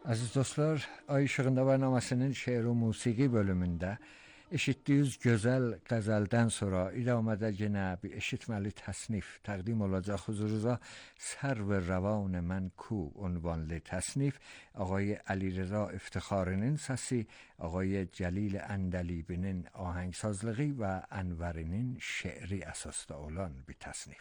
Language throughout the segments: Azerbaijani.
Aziz dostlar, Ay İşığında Bərnamasının şeir ve musiki bölümünde eşitdiyiniz gözəl qəzəldən sonra idamada yenə bir eşitməli təsnif təqdim olacaq huzurunuza. Sərv Rəvan Mən Ku ünvanlı təsnif آقای علیرضا افتخارinin səsi, آقای Cəlil Əndəlibinin ahəngsazlığı və Ənvərinin şeiri əsasda olan bir təsnif.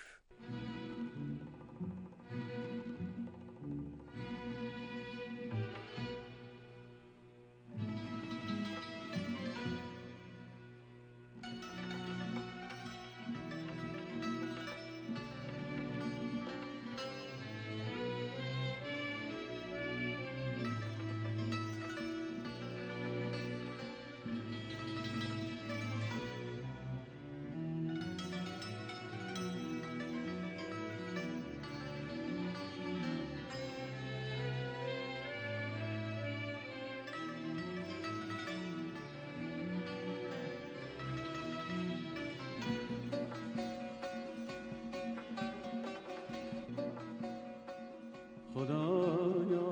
خدایا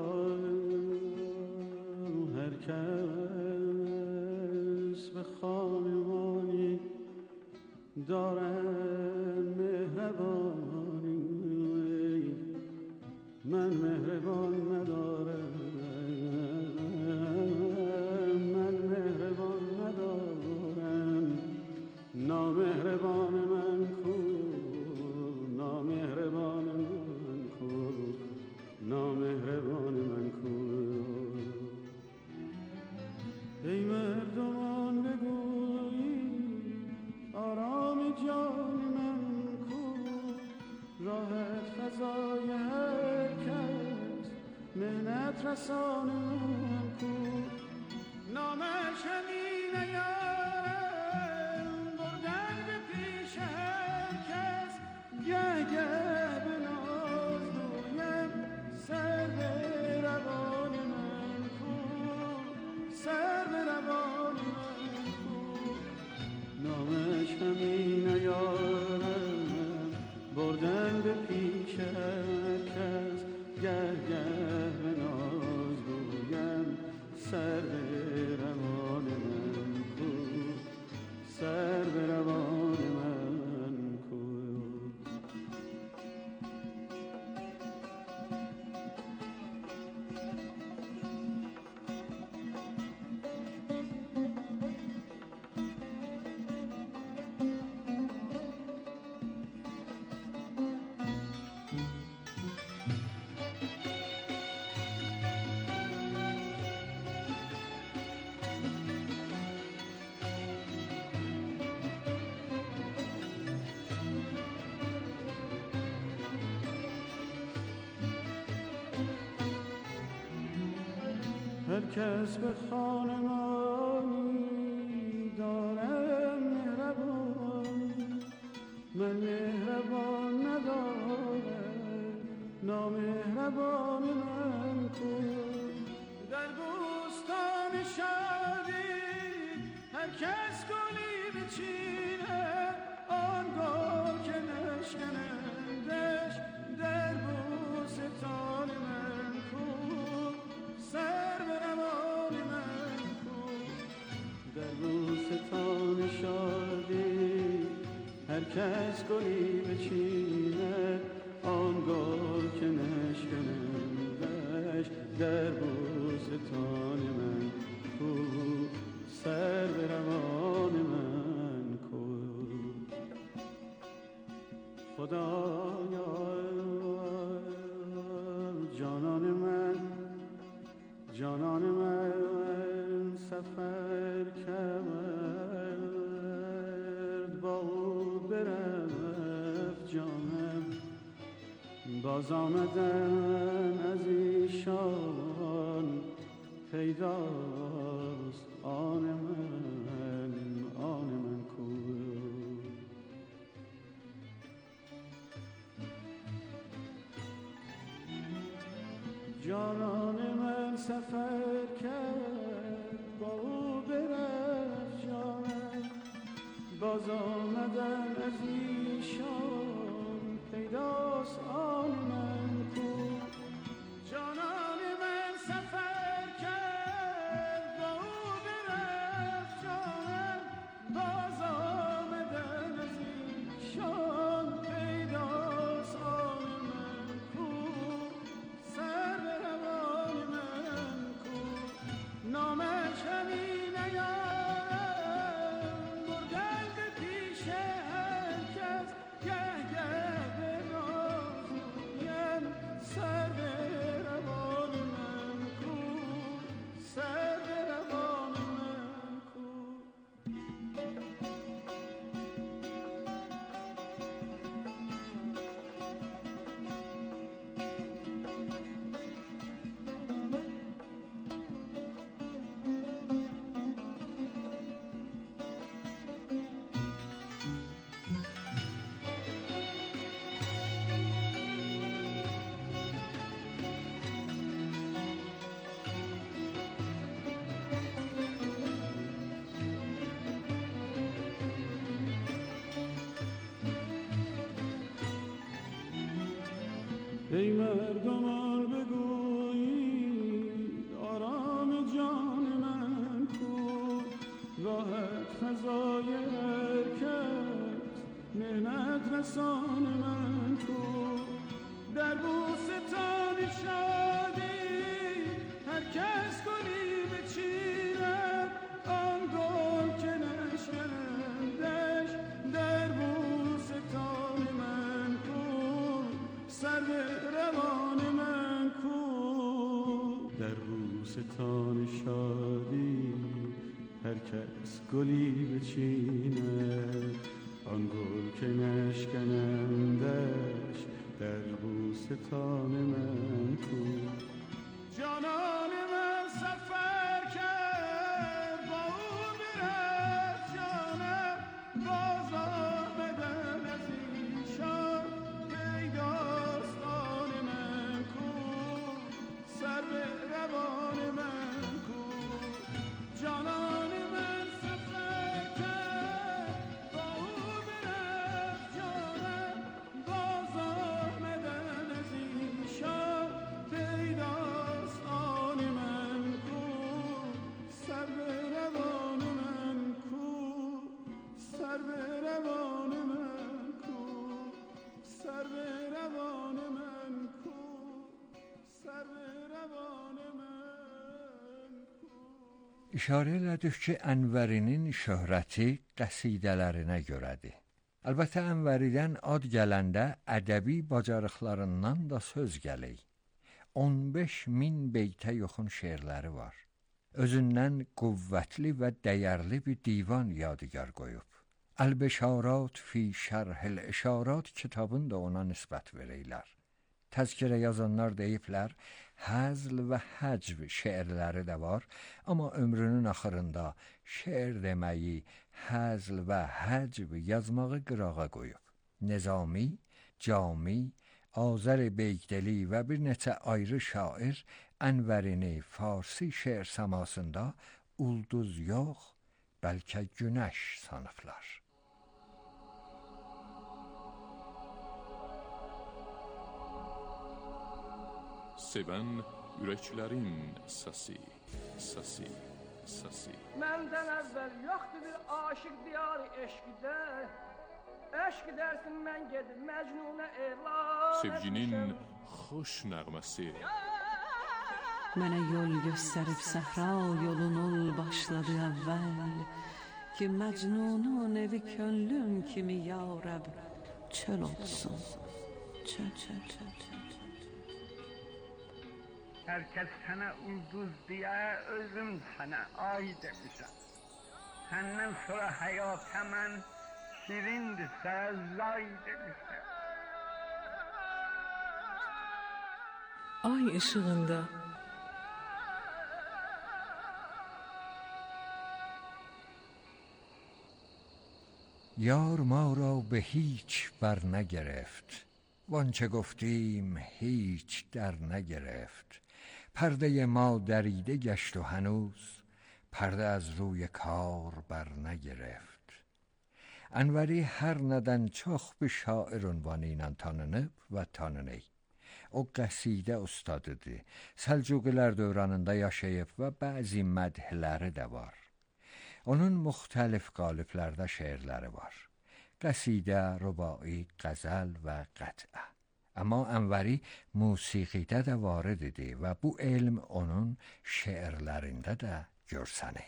هر کس به خانمانی دارم مهربانی، من مهربان ندارم، من مهربان ندارم. نامهربان من کو، نامهربان من کو، نامهربان من کو. ای مردمان بگویید آرام جان من کو، راحت فضای هر کس مهنت رسان من کو. نامش همین نیارم بردن به پیش هر کس، گه گه به ناز دویم سر به روان من کو، سر به روان من کو. نامش همین نیارم بردن به پیش هر کس، گه گه به ناز دویم سر به روان من کو، سر به روان من کو. هر کس به خانمانی دارم مهربان، من مهربان ندارم، نامهربان من کو. در بوستان شادی هر کس گلی بچیند، آنگاه که نشکنندش در بوستان من کو، سر به روان من کو. در بوستان شادی هر کس گلی بچیند، آنگاه که نشکنندش در بوستان من کو، سر به روان من کو. خدایا جانان من، جانان من سفر کرد، با او برفت جانم، باز آمدن از ایشان پیداست آن من، آن من کو. جانان من سفر کرد، با او برفت جانم، باز آمدن از ایشان پیداست آن من کو. جانان من سفر ای مردمان بگویید آرام جان من کو، راحت فضای حرکت مهنت رسان من کو، در بوستان شادی هر کس گلی بچیند آن گل که نشکندش در بوستان من کو، سرو روان من کو، در بوستان شادی هر کس گلی بچیند آن گل که نشکنندش در بوستان من کو، جانان من سفر کرد با او برفت جانم، باز آمدن از ایشان پیداست آن من کو، سرو روان من کو، جانان من سفر کرد با او برفت جانم، باز آمدن از ایشان پیداست آن من کو، سرو روان من کو، سرو روان من کو، سرو روان من کو، سرو روان من کو. İşarə elədik ki, Ənvərinin şöhrəti qəsidələrinə görədir. Əlbəttə Ənvəridən ad gələndə ədəbi bacarıqlarından da söz gəlir. 15.000 beytə yaxın şeirləri var. Özündən qüvvətli və dəyərli bir divan yadigar qoyub. Əl-Beşarat fi Şərhil İşarat kitabını da ona nisbət verirlər. Təzkirə yazanlar deyiblər, həzl və həcv şeirləri də var, amma ömrünün axırında şeir deməyi, həzl və həcv yazmağı qırağa qoyub. Nizami, Cami, Azər Beygdeli və bir neçə ayrı şair Ənvərini Farsi şeir səmasında ulduz yox, bəlkə günəş sanıblar. Sevən ürəklərin səsi, səsi, səsi. Məndən əvvəl yoxdur bir aşıq diyarı eşqdə, eşq dersin mən gedib Məcnunə elan. Sevginin xoş nəğməsi. Mənə yol göstərib səhra yolunul başladı əvvəl, ki Məcnunun evi könlüm kimi ya Rəb çöl olsun. Çöl, çöl, çöl, çöl. Herkes sana ulduz diye özüm sana ay demişim. Senden sonra hayat hemen şirindirse zay demişim. Ay ışığında یار ما را به هیچ بر نگرفت، وانچه گفتیم هیچ در نگرفت. پرده ما دریده گشت و هنوز پرده از روی کار بر نگرفت. Ənvəri hər nədən çox bir şair ünvanı ilə tanınıb və tanınır. O qəsidə ustadıdır. Səlcuqilər dövründə yaşayıb və bəzi mədhləri də var. Onun müxtəlif qaliblərdə şeirləri var. Qəsidə, rübai, qəzəl və qətə. Amma Ənvəri musiqidə də varid idi və bu elm onun şeirlərində də görsənir.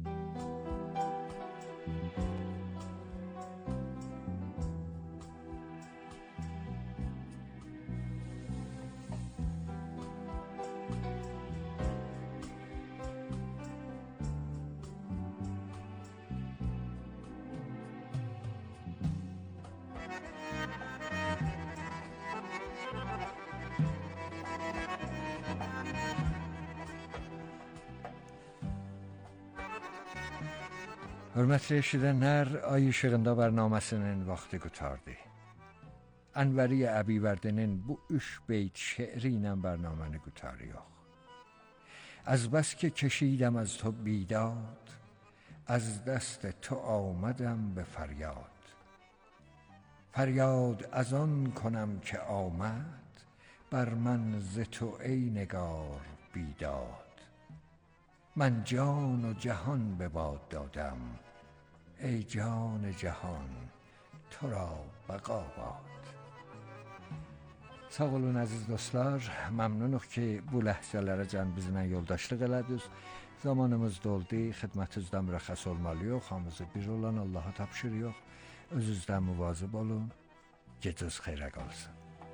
Hörmətli eşidənlər, Ay İşığında bərnaməsinin vaxtı qutardı. Ənvəri Əbivərdinin bu 3 beyt şeiri ilə bərnaməni qutarıyor. از بس که کشیدم از تو بیداد، از دست تو آمدم به فریاد. فریاد از آن کنم که آمد بر من ز تو ای نگار بیداد. من جان و جهان به باد دادم، ای جان جهان تو را بقا باد. Sağ olun əziz dostlar, məmnunuq ki, bu ləhzələrə can bizlə yoldaşlıq elədiniz. Zamanımız doldu, xidmətinizdən mürəxxəs olmalıyıq, hamımızı bir olan Allaha tapşırıq. Özünüzdən müvazib olun, gecəniz xeyrə qalsın.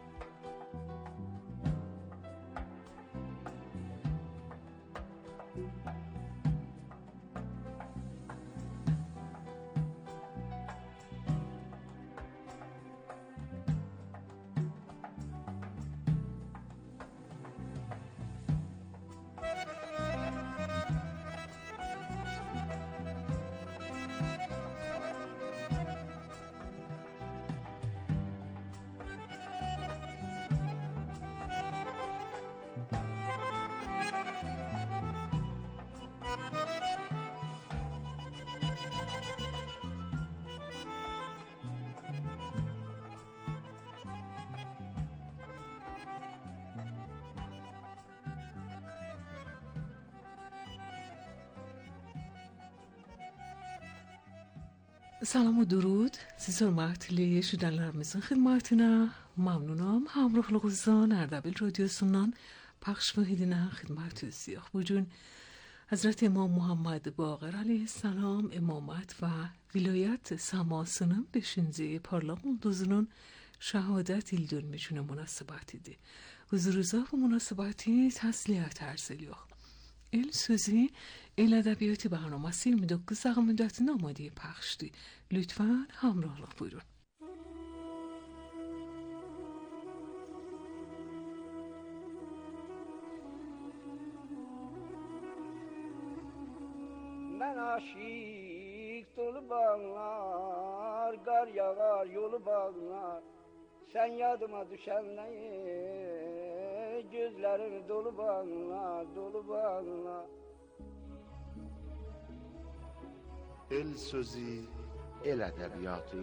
Salam و درود siz hörmətli eşidənlərimizin xidmətinə məmnunam. Hamrohlığınızdan Ərdəbil radiosundan pəxş edilən xidmətinizdəyik. Bu gün Hazret İmam Muhammed Baqir əleyhissalam imamət və vilayət səmasının 5-ci parlaq ulduzunun şəhadət il dönümü günü münasibətidir. Huzurunuza bu münasibəti təsliyyət arz edirik. El sözü El Ədəbiyyatı برنامه‌si 29 dəqiqə müddətində amadə pəxşdir. Lütfən hamrahlıq buyurun. Ben aşık dolu bağlar, kar yağar yolu bağlar. Sen yadıma düşenler, gözlerin dolu bağlar, dolu bağlar. El sözü, el ədəbiyyatı.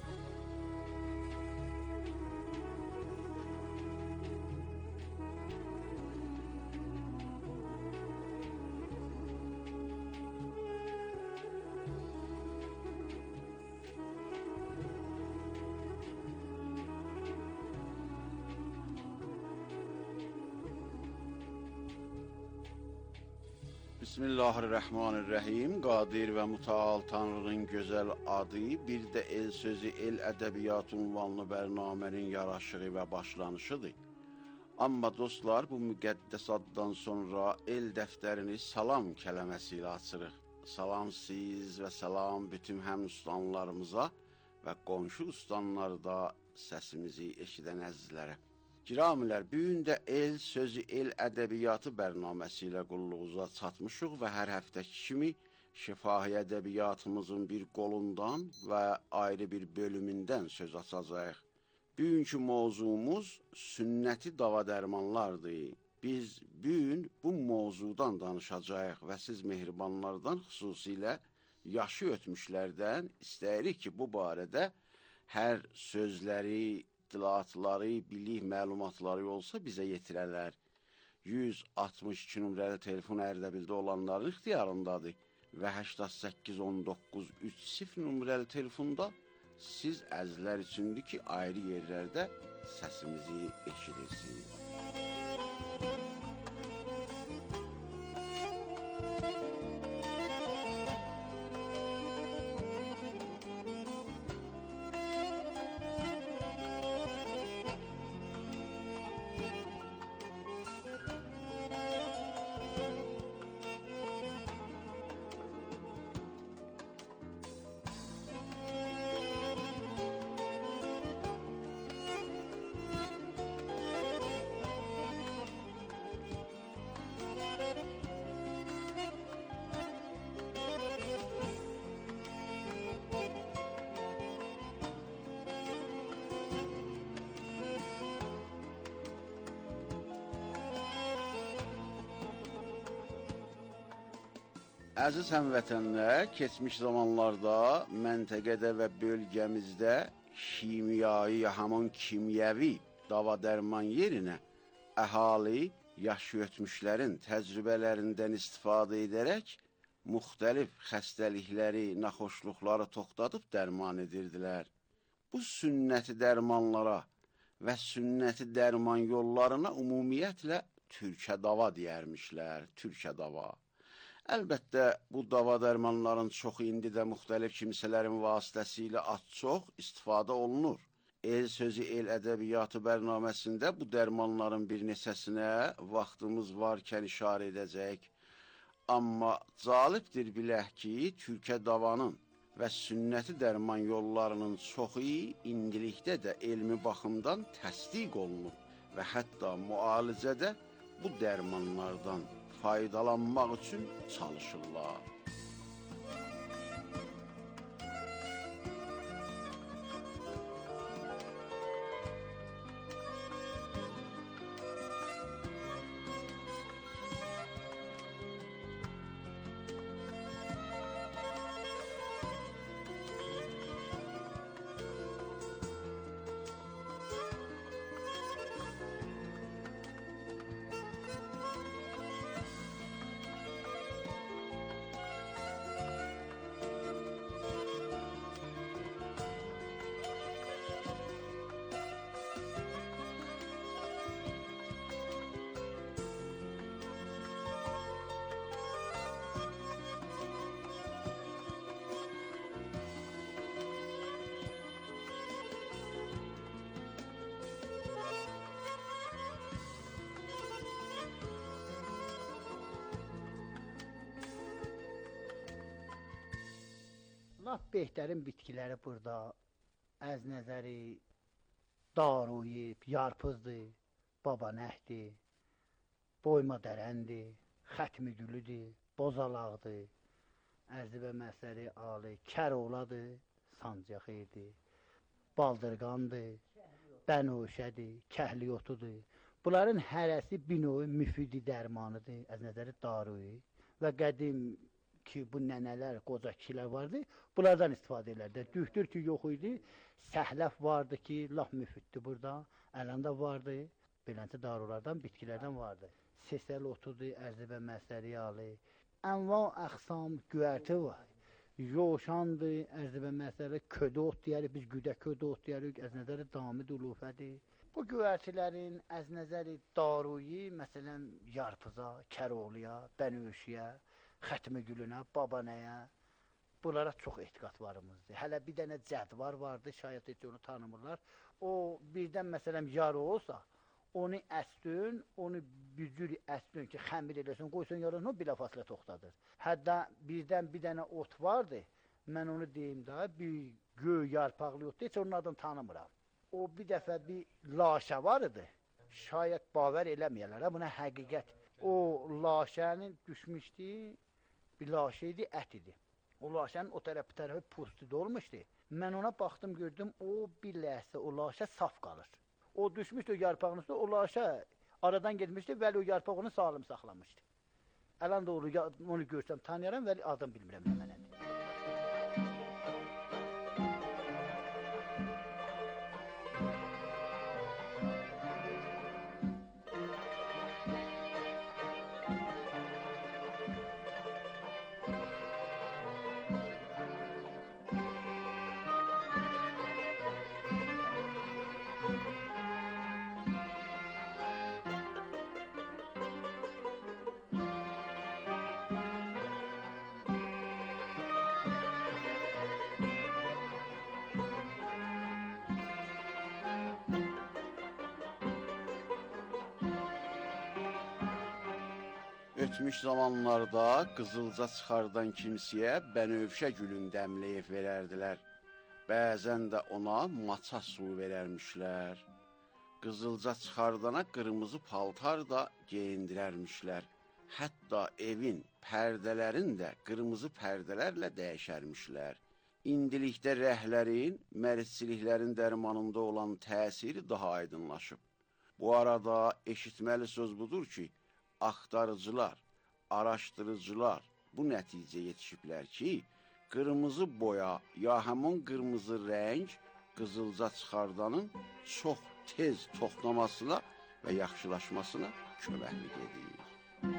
Bismillahirrahmanirrahim. Qadir və mütəal Tanrının gözəl adı, bir də el sözü, el ədəbiyyatı ünvanlı bərnamənin yaraşığı və başlanışıdır. Amma dostlar, bu müqəddəs addan sonra el dəftərini salam kələməsi ilə açırıq. Salam siz və salam bütün həm ustanlarımıza və qonşu ustanlarda səsimizi eşidən əzizlərə. Kiramilər, bu gün də el sözü, el ədəbiyyatı bərnaməsi ilə qulluğunuza çatmışıq və hər həftəki kimi şifahi ədəbiyyatımızın bir qolundan və ayrı bir bölümündən söz açacağıq. Bugünkü mövzumuz sünnəti dava dərmanlardır. Biz bugün bu mövzudan danışacağıq və siz mehribanlardan, xüsusilə yaşı ötmüşlərdən istəyirik ki, bu barədə hər sözləri, istilatları, bilik, məlumatları olsa bizə yetirələr. 162 nömrəli telefon Ərdəbildə olanların ixtiyarındadır və 881930 nömrəli telefonda siz əzizlər üçündür ki, ayrı yerlərdə səsimizi eşidirsiniz. Əziz həmvətənlər, keçmiş zamanlarda məntəqədə və bölgəmizdə kimyai, həmin kimyəvi dava dərman yerinə əhali yaşı ötmüşlərin təcrübələrindən istifadə edərək müxtəlif xəstəlikləri, naxoşluqları toxtadıb dərman edirdilər. Bu sünnəti dərmanlara və sünnəti dərman yollarına ümumiyyətlə türkə dava deyərmişlər, türkə dava. Əlbəttə, bu dava dərmanların çoxu indi də müxtəlif kimsələrin vasitəsilə az-çox istifadə olunur. El sözü, el ədəbiyyatı bərnaməsində bu dərmanların bir neçəsinə vaxtımız varkən işarə edəcək. Amma calibdir bilək ki, türkə davanın və sünnəti dərman yollarının çoxu indilikdə də elmi baxımdan təsdiq olunur və hətta müalicədə bu dərmanlardan faydalanmaq üçün çalışırlar. Lap behtərin bitkiləri burada, əznəzəri, daruyib, yarpızdır, babanəhdir, boyma dərəndir, xətmi gülüdür, bozalaqdır, ərzibə məsəri alı, kəroğladır, sancaqıdır, baldırqandır, bənövşədir, kəhliyotudur. Bunların hərəsi bir növ müfidi dərmanıdır, əznəzəri daruyi və qədim ki, bu nənələr, qoca kişilər vardı, bunlardan istifadə edirlər. Dühtür ki, yox idi, səhləf vardı ki, laf müfiddir burada, ələndə vardı, beləncə darulardan, bitkilərdən vardı. Sesəl otudur, ərzibə məsəri alı, ənva əxsam güərti var, yoşandır, ərzibə məsəri ködə ot deyərik, biz güdə ködə ot deyərik, əznəzəri damid ulufədir. Bu güvərtilərin əznəzəri daruyi, məsələn, yarpıza, kəroğluya, bənövşiyə, xətmi gülünə, babanəyə, bunlara çox etiqat varımızdır. Hələ bir dənə cədvar vardı, şayət heç onu tanımırlar. O, birdən məsələn, yarı olsa, onu əstün, onu bücür əstün ki, xəmir eləsin, qoysun yarın, o bilə fasilə toxtadır. Hətta birdən bir dənə ot vardı, mən onu deyim də, bir göy yarpaqlı otdur, heç onun adını tanımıram. O bir dəfə bir laşə var idi, şayət bavər eləməyələr, buna həqiqət. O laşənin düşmüşdü, bir laşə idi, ət idi. O laşənin o tərəfi pustu dolmuşdu. Mən ona baxdım, gördüm, o bir ləhsə, o laşə saf qalır. O düşmüşdü yarpağın üstü, o laşə aradan getmişdi, vəli o yarpaq onu sağlam saxlamışdı. Ələn doğru onu görsəm tanıyaram, vəli adım bilmirəm nə mənədir. Ötmüş zamanlarda qızılca çıxardan kimsəyə bənövşə gülün dəmləyib verərdilər. Bəzən də ona maça suyu verərmişlər. Qızılca çıxardana qırmızı paltar da geyindirərmişlər. Hətta evin pərdələrin də qırmızı pərdələrlə dəyişərmişlər. İndilikdə rəhlərin, mərisçiliklərin dərmanında olan təsiri daha aydınlaşıb. Bu arada eşitməli söz budur ki, axtarıcılar, araşdırıcılar bu nəticə yetişiblər ki, qırmızı boya ya həmin qırmızı rəng qızılca çıxardanın çox tez toxlamasına və yaxşılaşmasına köməklik edir.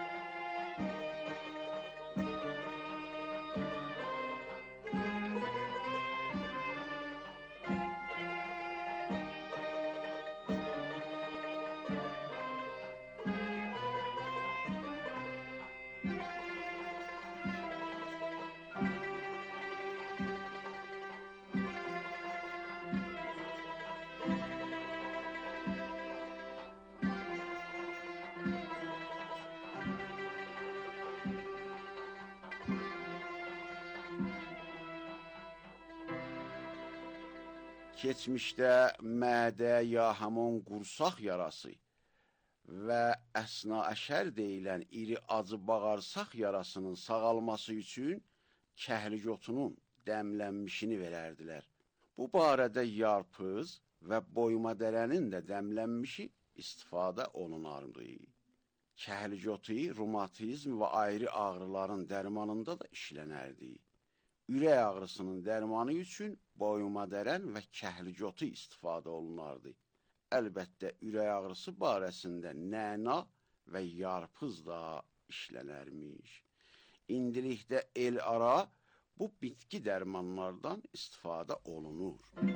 Keçmişdə mədə ya hamon qursaq yarası və əsna-əşər deyilən iri acı bağırsaq yarasının sağalması üçün kəhlicotunun dəmlənmişini verərdilər. Bu barədə yarpız və boyma dərənin də dəmlənmişi istifadə olunardı. Kəhlicotu reumatizm və ayrı ağrıların dərmanında da işlənərdi. Ürək ağrısının dərmanı üçün boyma dərən və kəhlicotu istifadə olunardı. Əlbəttə, ürək ağrısı barəsində nəna və yarpız da işlənərmiş. İndilikdə el ara bu bitki dərmanlardan istifadə olunur.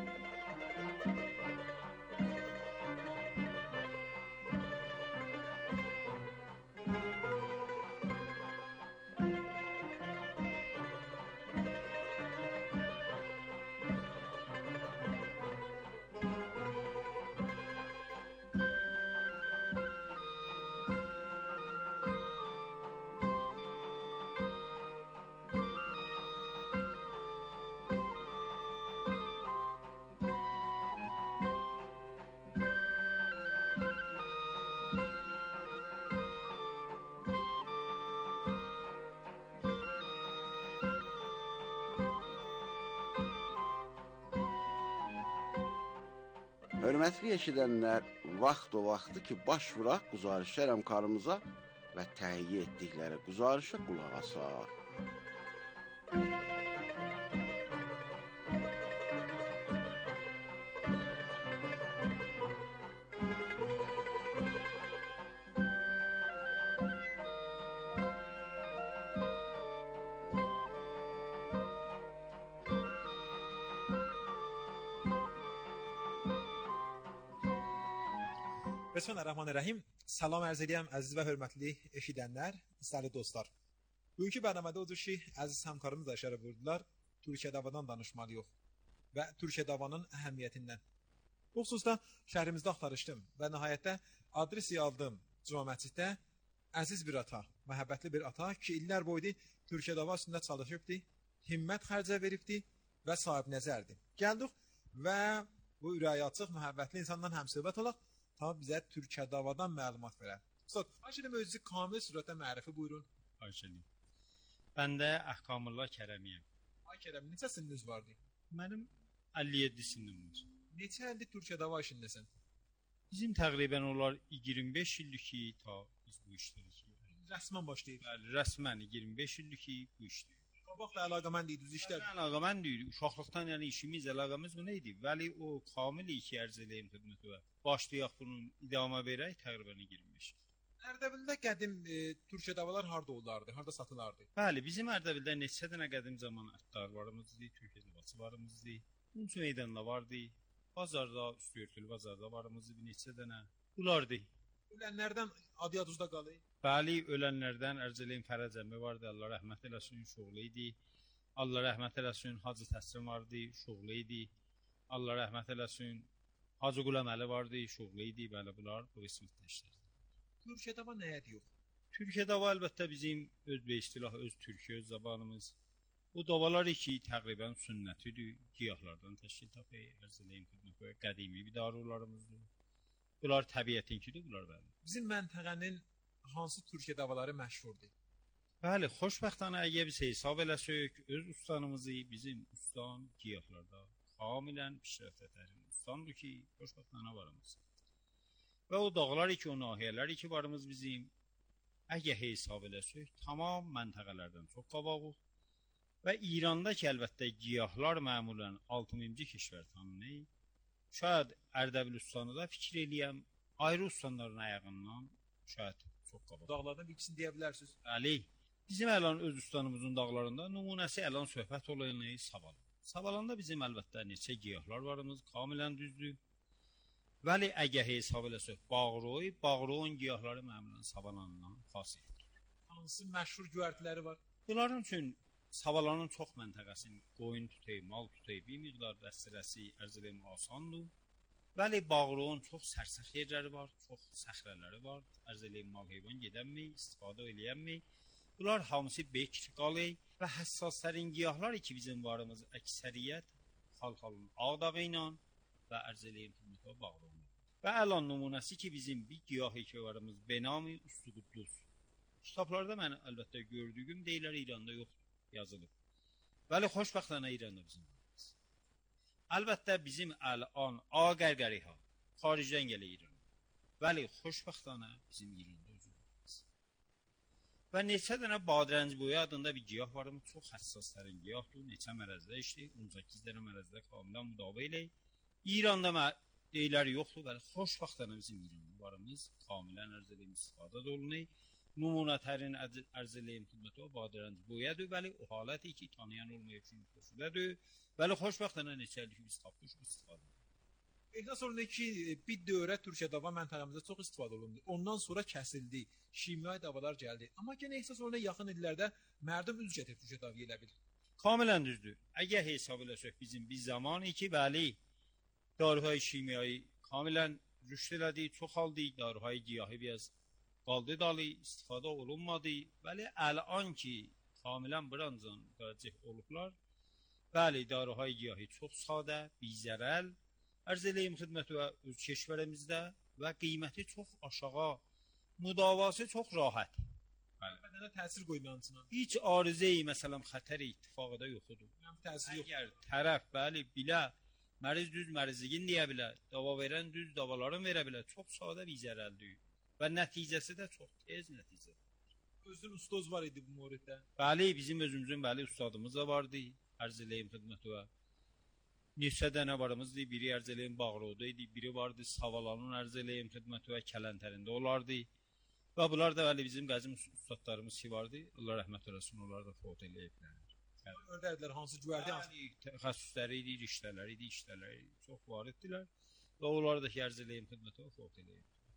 Hörmətli eşidənlər, vaxt o vaxtı ki, baş vuraq Quzarışlar həmkarımıza və təhiyyə etdikləri quzarışa qulaq asaq. Bismillahirrahmanirrahim. Salam arz edirəm əziz və hörmətli eşidənlər, istərli dostlar. Bugünkü bərnamədə odur ki, əziz həmkarımız da işarə vurdular, Türkiyə davadan danışmalıyıq və Türkiyə davanın əhəmiyyətindən. Bu xüsusda şəhrimizdə axtarışdım və nəhayətdə adresi aldım Cuma məsciddə əziz bir ata, məhəbbətli bir ata ki, illər boyu Türkiyə dava üstündə çalışıbdı, himmət xərcə veribdi və sahib nəzərdi. Gəldik və bu ürəyi açıq, məhəbbətli insandan həmsöhbət olaq. Ta bizə Türkiyə davadan məlumat verər. Ustad, Ayşəlim özünüzü kamil surətdə mərifə buyurun. Ayşəlim. Mən də Əhkamullah Kərəmiyəm. Ay Kərəm, neçə sininiz vardı? Mənim 57 sinim var. Neçə ildir Türkiyə dava işindəsən? Bizim təqribən olar 25 illik ki, ta biz bu işdəyik. Rəsmən başlayıb. Bəli, rəsmən 25 illik ki, bu işdəyik. Qabaqla əlaqəmənd idiniz işlər. Əlaqəmənd idi. Uşaqlıqdan yəni işimiz, əlaqəmiz bu nə idi? Vəli o kamil iki ərz eləyim xidmətə. Başlayaq bunun idamə verək təqribən 25. Ərdəbildə qədim Türkiyə davalar harda olardı? Harda satılardı? Bəli, bizim Ərdəbildə neçə dənə qədim zaman ətdarlarımız idi, Türkiyə davası varımız idi. Bunun üçün edənlə vardı. Bazarda, üstü bazarda varımız idi neçə dənə. Bunlardı. Ölənlərdən adı-yadınızda qalır. Bəli, ölənlərdən ərz eləyim Fərəc əmi vardı, Allah rəhmət eləsin, şoğlu idi. Allah rəhmət eləsin, Hacı Təslim vardı, şoğlu idi. Allah rəhmət eləsin, Hacı Qulam Əli vardı, şoğlu idi. Bəli, bunlar bu qismətdə işlərdi. Türkiyə dava nəyə yox? Türkiyə dava əlbəttə bizim öz beystilahı, öz Türkiyə, öz zabanımız. Bu davalar ki, təqribən sünnətidir, giyahlardan təşkil tapır, ərz eləyim xidmətə, qədimi bir darularımızdır. Bunlar təbiətinkidir, bunlar bəli. Bizim məntəqənin hansı Türkiyə davaları məşhurdur? Bəli, xoşbəxtənə əgər biz hesab eləsək, öz ustanımızı bizim ustan giyahlarda kamilən pişrəftə tərim ustandır ki, xoşbəxtənə varımız. Və o dağlar ki, o nahiyələr ki varımız bizim, əgər hesab eləsək, tamam məntəqələrdən çox qabağıq. Və İranda ki, əlbəttə giyahlar məmulən 6-cı keşvər tanınır. Şayad Ərdəbil ustanı da fikir eləyəm, ayrı ustaların ayağından şayət çox qabaq. Dağlardan bir ikisini deyə bilərsiniz. Bəli. Bizim əlan öz ustanımızın dağlarında nümunəsi əlan söhbət olayını Sabalan. Sabalanda bizim əlbəttə neçə giyahlar varımız, kamilən düzdür. Vəli əgər hesab eləsək, bağroyun giyahları məmulən Sabalandan xasiyyətdir. Hansı məşhur göyərtiləri var? Bunların üçün Sabalanın çox məntəqəsini qoyun tutayı, mal tutayı, bir miqdar dəstərəsi ərz eləmək asandır. Bəli, bağroğun çox sərsəx yerləri var, çox səxrələri var. Ərz eləyim, mal heyvan gedənmi, istifadə eləyənmi? Bunlar hamısı bekir qalı və həssaslərin giyahları ki, bizim varımız əksəriyyət xalqalın ağdağı ilə və ərz eləyim, bağroğun. Və əlan nümunəsi ki, bizim bir giyahı ki varımız Benami Üstü Quduz. Kitablarda mən əlbəttə gördüyüm deyilər, İranda yoxdur, yazılıb. Bəli, xoşbəxtənə İranda bizim varımız. Əlbəttə bizim əlan ağərqəriha xaricdən gəlir. Bəli, xoşbəxtənə bizim İranda özümüz. Və neçə dənə badrənc boyu adında bir giyah varımız, çox həssaslərin giyahdır, neçə mərəzdə işdir, 18 dənə mərəzdə kamilən müdavə ilə. İranda deyilər yoxdur, bəli, xoşbəxtənə bizim İranda varımız, kamilən ərz eləyim, istifadə olunur. Nümunətərin ərz eləyim xidməti o badrənc boyadır, bəli, o haləti ki, tanıyan olmayıb üçün xoşudədir. Bəli, xoşbəxtənə neçəlik biz tapdıq, istifadə olunur. Ondan sonra ki, bir dövrə Türkiyə dava məntəqəmizdə çox istifadə olundu. Ondan sonra kəsildi, şimyai davalar gəldi. Amma yenə isə sonra yaxın illərdə mərdum üz gətirib Türkiyə davaya elə bilir. Kamilən düzdür. Əgər hesab eləsək bizim bir zamanı ki, bəli, daruhay şimyai kamilən rüşd elədi, çoxaldı, daruhay giyahı biraz qaldı dalı, istifadə olunmadı. Bəli, əlan ki, kamilən brancan tərcih olublar. Bəli, daruhay giyahı çox sadə, bizərəl, ərz eləyim xidməti və öz keşvərimizdə və qiyməti çox aşağı, müdavası çox rahat. Bədənə təsir qoymansına. Heç arızeyi, məsələn, xətəri ittifaqda yoxudur. Əgər tərəf, bəli, bilə, məriz düz mərizliyin deyə bilə, dava verən düz davaların verə bilə, çox sadə bizərəldir. Və nəticəsi də çox tez nəticədir. Özün ustaz var idi bu moriddə. Bəli, bizim özümüzün bəli ustadımız da vardı. Ərz eləyim xidməti və neçə dənə varımızdı. Biri ərz eləyim Bağroğda idi, biri vardı Savalanın ərz eləyim xidməti və Kələntərində olardı. Və bunlar da bəli bizim qəzim ustadlarımız ki vardı. Allah rəhmət eləsin, onlar da fot eləyiblər. Ördədilər hansı güvərdi? Təxəssüsləri idi, işləri çox var etdilər. Və onlar da ki ərz eləyim xidməti və fot eləyib.